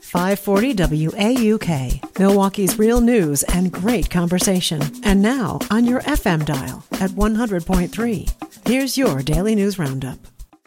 540 WAUK, Milwaukee's real news and great conversation. And now on your FM dial at 100.3. Here's your daily news roundup.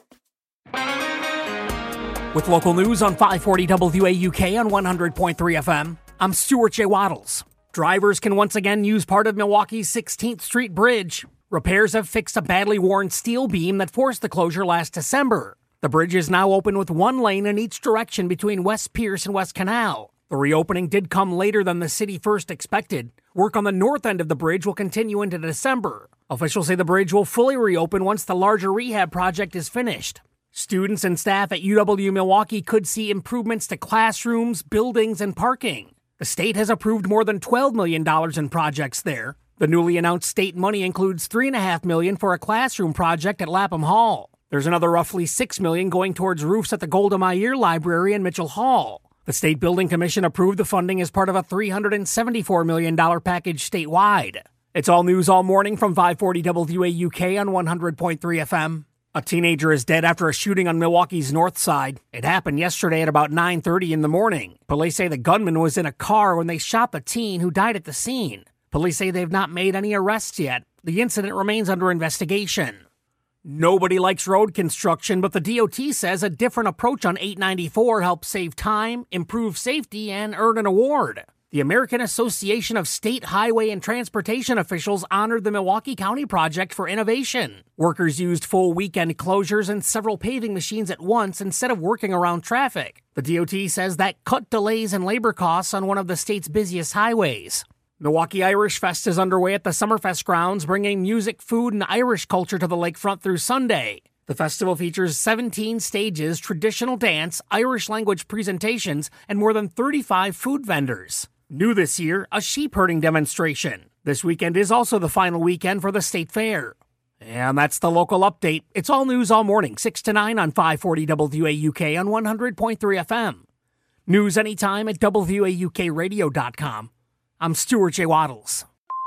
With local news on 540 WAUK on 100.3 FM, I'm Stuart J. Waddles. Drivers can once again use part of Milwaukee's 16th Street Bridge. Repairs have fixed a badly worn steel beam that forced the closure last December. The bridge is now open with one lane in each direction between West Pierce and West Canal. The reopening did come later than the city first expected. Work on the north end of the bridge will continue into December. Officials say the bridge will fully reopen once the larger rehab project is finished. Students and staff at UW Milwaukee could see improvements to classrooms, buildings, and parking. The state has approved more than $12 million in projects there. The newly announced state money includes $3.5 million for a classroom project at Lapham Hall. There's another roughly $6 million going towards roofs at the Golda Meir Library and Mitchell Hall. The State Building Commission approved the funding as part of a $374 million package statewide. It's all news all morning from 540 WAUK on 100.3 FM. A teenager is dead after a shooting on Milwaukee's north side. It happened yesterday at about 9:30 in the morning. Police say the gunman was in a car when they shot the teen who died at the scene. Police say they've not made any arrests yet. The incident remains under investigation. Nobody likes road construction, but the DOT says a different approach on 894 helps save time, improve safety, and earn an award. The American Association of State Highway and Transportation Officials honored the Milwaukee County Project for innovation. Workers used full weekend closures and several paving machines at once instead of working around traffic. The DOT says that cut delays and labor costs on one of the state's busiest highways. Milwaukee Irish Fest is underway at the Summerfest grounds, bringing music, food, and Irish culture to the lakefront through Sunday. The festival features 17 stages, traditional dance, Irish language presentations, and more than 35 food vendors. New this year, a sheep herding demonstration. This weekend is also the final weekend for the state fair. And that's the local update. It's all news all morning, 6 to 9 on 540 WAUK on 100.3 FM. News anytime at WAUKradio.com. I'm Stuart J. Waddles.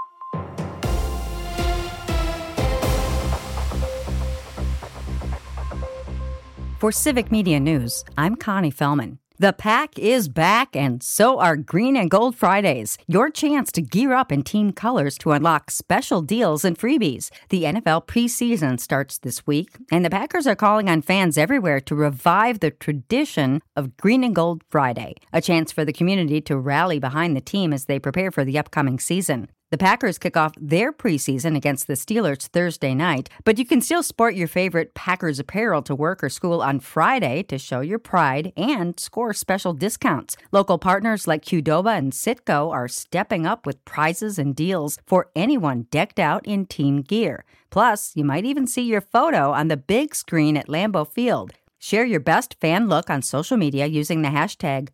For Civic Media News, I'm Connie Fellman. The Pack is back, and so are Green and Gold Fridays, your chance to gear up in team colors to unlock special deals and freebies. The NFL preseason starts this week, and the Packers are calling on fans everywhere to revive the tradition of Green and Gold Friday, a chance for the community to rally behind the team as they prepare for the upcoming season. The Packers kick off their preseason against the Steelers Thursday night, but you can still sport your favorite Packers apparel to work or school on Friday to show your pride and score special discounts. Local partners like Qdoba and Citgo are stepping up with prizes and deals for anyone decked out in team gear. Plus, you might even see your photo on the big screen at Lambeau Field. Share your best fan look on social media using the hashtag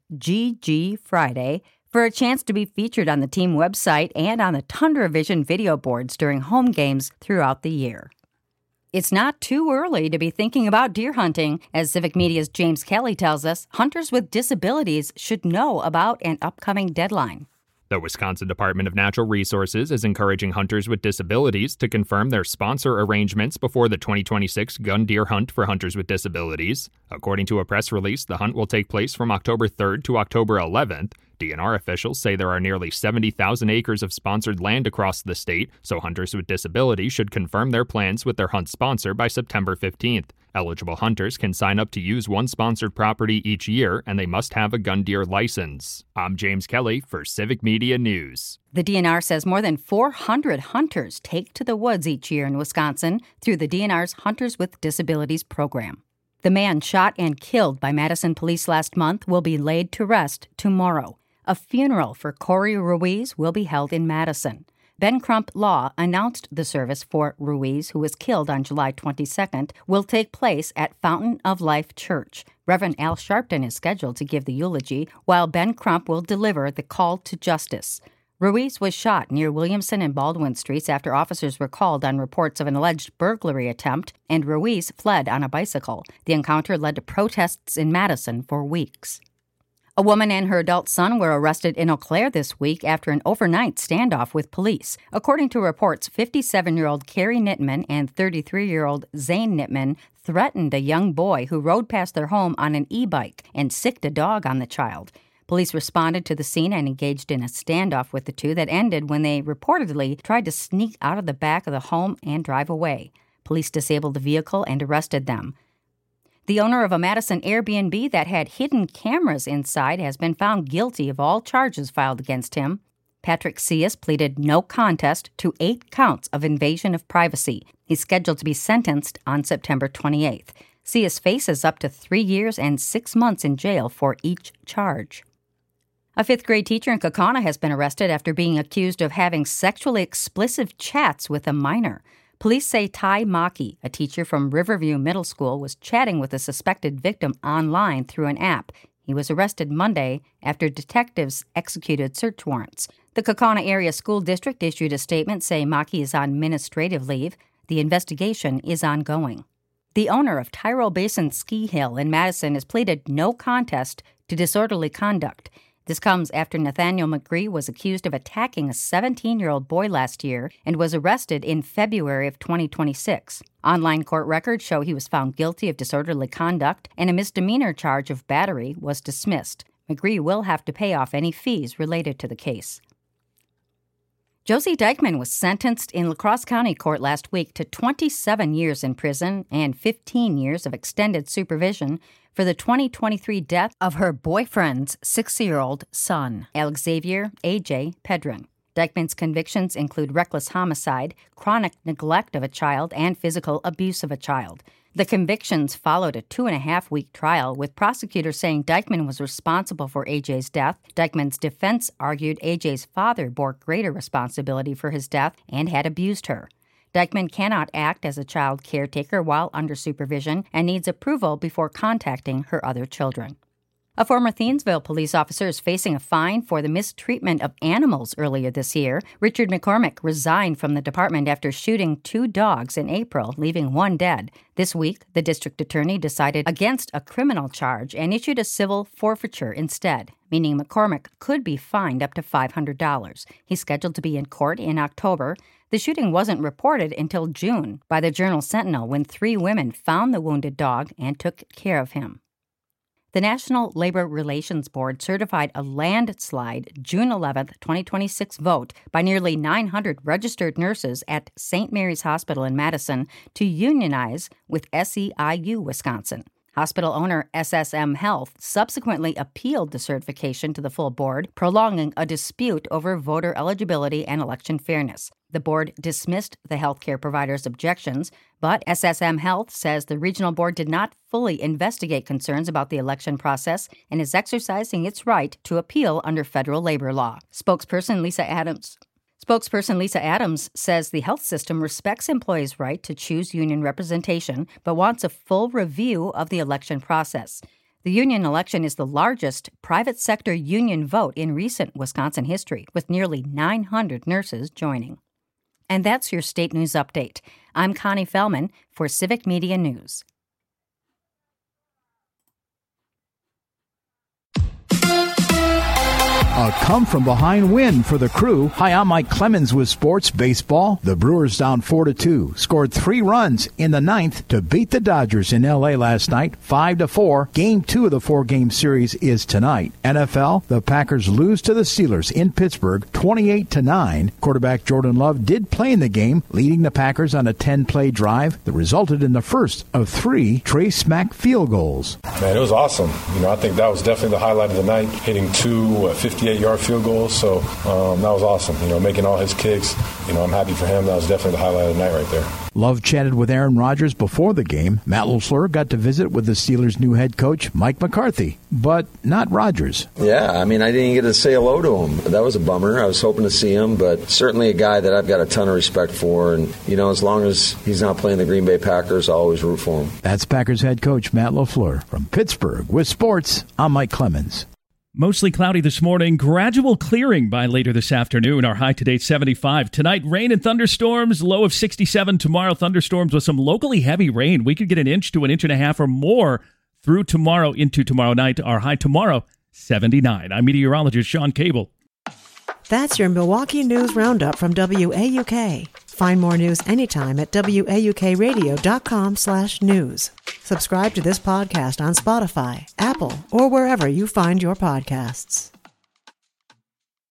GGFriday for a chance to be featured on the team website and on the Tundra Vision video boards during home games throughout the year. It's not too early to be thinking about deer hunting. As Civic Media's James Kelly tells us, hunters with disabilities should know about an upcoming deadline. The Wisconsin Department of Natural Resources is encouraging hunters with disabilities to confirm their sponsor arrangements before the 2026 gun deer hunt for hunters with disabilities. According to a press release, the hunt will take place from October 3rd to October 11th. DNR officials say there are nearly 70,000 acres of sponsored land across the state, so hunters with disabilities should confirm their plans with their hunt sponsor by September 15th. Eligible hunters can sign up to use one sponsored property each year, and they must have a gun deer license. I'm James Kelly for Civic Media News. The DNR says more than 400 hunters take to the woods each year in Wisconsin through the DNR's Hunters with Disabilities program. The man shot and killed by Madison police last month will be laid to rest tomorrow. A funeral for Corey Ruiz will be held in Madison. Ben Crump Law announced the service for Ruiz, who was killed on July 22nd, will take place at Fountain of Life Church. Reverend Al Sharpton is scheduled to give the eulogy, while Ben Crump will deliver the call to justice. Ruiz was shot near Williamson and Baldwin Streets after officers were called on reports of an alleged burglary attempt, and Ruiz fled on a bicycle. The encounter led to protests in Madison for weeks. A woman and her adult son were arrested in Eau Claire this week after an overnight standoff with police. According to reports, 57-year-old Carrie Nittman and 33-year-old Zane Nittman threatened a young boy who rode past their home on an e-bike and sicked a dog on the child. Police responded to the scene and engaged in a standoff with the two that ended when they reportedly tried to sneak out of the back of the home and drive away. Police disabled the vehicle and arrested them. The owner of a Madison Airbnb that had hidden cameras inside has been found guilty of all charges filed against him. Patrick Cias pleaded no contest to 8 counts of invasion of privacy. He's scheduled to be sentenced on September 28th. Cias faces up to 3 years and 6 months in jail for each charge. A 5th-grade teacher in Kaukauna has been arrested after being accused of having sexually explicit chats with a minor. Police say Ty Maki, a teacher from Riverview Middle School, was chatting with a suspected victim online through an app. He was arrested Monday after detectives executed search warrants. The Kaukauna Area School District issued a statement saying Maki is on administrative leave. The investigation is ongoing. The owner of Tyrol Basin Ski Hill in Madison has pleaded no contest to disorderly conduct. This comes after Nathaniel McGree was accused of attacking a 17-year-old boy last year and was arrested in February of 2026. Online court records show he was found guilty of disorderly conduct, and a misdemeanor charge of battery was dismissed. McGree will have to pay off any fees related to the case. Josie Dykman was sentenced in La Crosse County Court last week to 27 years in prison and 15 years of extended supervision for the 2023 death of her boyfriend's 6-year-old son, Alexavier A.J. Pedron. Dykman's convictions include reckless homicide, chronic neglect of a child, and physical abuse of a child. The convictions followed a 2.5-week trial, with prosecutors saying Dykman was responsible for AJ's death. Dykman's defense argued AJ's father bore greater responsibility for his death and had abused her. Dykman cannot act as a child caretaker while under supervision and needs approval before contacting her other children. A former Thiensville police officer is facing a fine for the mistreatment of animals earlier this year. Richard McCormick resigned from the department after shooting 2 dogs in April, leaving 1 dead. This week, the district attorney decided against a criminal charge and issued a civil forfeiture instead, meaning McCormick could be fined up to $500. He's scheduled to be in court in October. The shooting wasn't reported until June by the Journal-Sentinel when 3 women found the wounded dog and took care of him. The National Labor Relations Board certified a landslide June 11, 2026 vote by nearly 900 registered nurses at St. Mary's Hospital in Madison to unionize with SEIU Wisconsin. Hospital owner SSM Health subsequently appealed the certification to the full board, prolonging a dispute over voter eligibility and election fairness. The board dismissed the healthcare provider's objections, but SSM Health says the regional board did not fully investigate concerns about the election process and is exercising its right to appeal under federal labor law. Spokesperson Lisa Adams says the health system respects employees' right to choose union representation, but wants a full review of the election process. The union election is the largest private sector union vote in recent Wisconsin history, with nearly 900 nurses joining. And that's your state news update. I'm Connie Fellman for Civic Media News. A come-from-behind win for the Crew. Hi, I'm Mike Clemens with Sports Baseball. The Brewers down 4-2, scored 3 runs in the 9th to beat the Dodgers in L.A. last night, 5-4. Game 2 of the 4-game series is tonight. NFL, the Packers lose to the Steelers in Pittsburgh, 28-9. Quarterback Jordan Love did play in the game, leading the Packers on a 10-play drive that resulted in the first of 3 Trey Smack field goals. Man, it was awesome. I think that was definitely the highlight of the night, hitting 2 58-yard field goals. So that was awesome. Making all his kicks. I'm happy for him. That was definitely the highlight of the night right there. Love chatted with Aaron Rodgers before the game. Matt LaFleur got to visit with the Steelers' new head coach, Mike McCarthy, but not Rodgers. Yeah, I didn't get to say hello to him. That was a bummer. I was hoping to see him, but certainly a guy that I've got a ton of respect for. And, as long as he's not playing the Green Bay Packers, I'll always root for him. That's Packers head coach Matt LaFleur. From Pittsburgh with sports, I'm Mike Clemens. Mostly cloudy this morning, gradual clearing by later this afternoon. Our high today 75. Tonight, rain and thunderstorms, low of 67. Tomorrow, thunderstorms with some locally heavy rain. We could get 1 inch to 1.5 inches or more through tomorrow into tomorrow night. Our high tomorrow, 79. I'm meteorologist Sean Cable. That's your Milwaukee News Roundup from WAUK. Find more news anytime at WAUKradio.com/news. Subscribe to this podcast on Spotify, Apple, or wherever you find your podcasts.